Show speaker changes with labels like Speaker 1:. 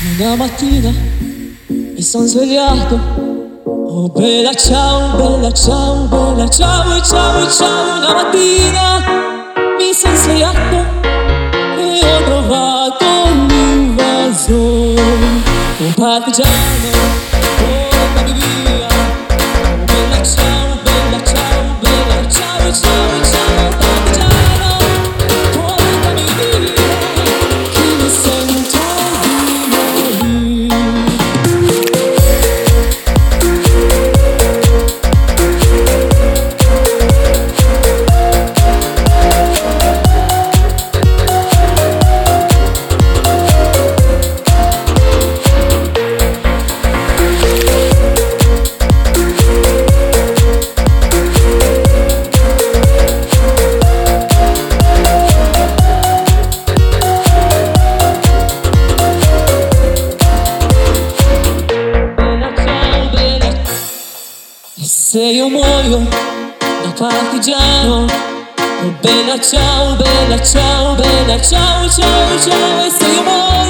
Speaker 1: Una mattina mi son svegliato. Oh bella ciao, bella ciao, bella ciao, ciao, ciao. Una mattina mi son svegliato e ho trovato un invasore, un partigiano, portami via. Oh bella ciao, bella ciao, bella ciao, ciao, ciao. Partigiano, portami via, che mi sento di morire. Se io muoio da partigiano, oh bella ciao, bella ciao, bella ciao, ciao, ciao. E se io muoio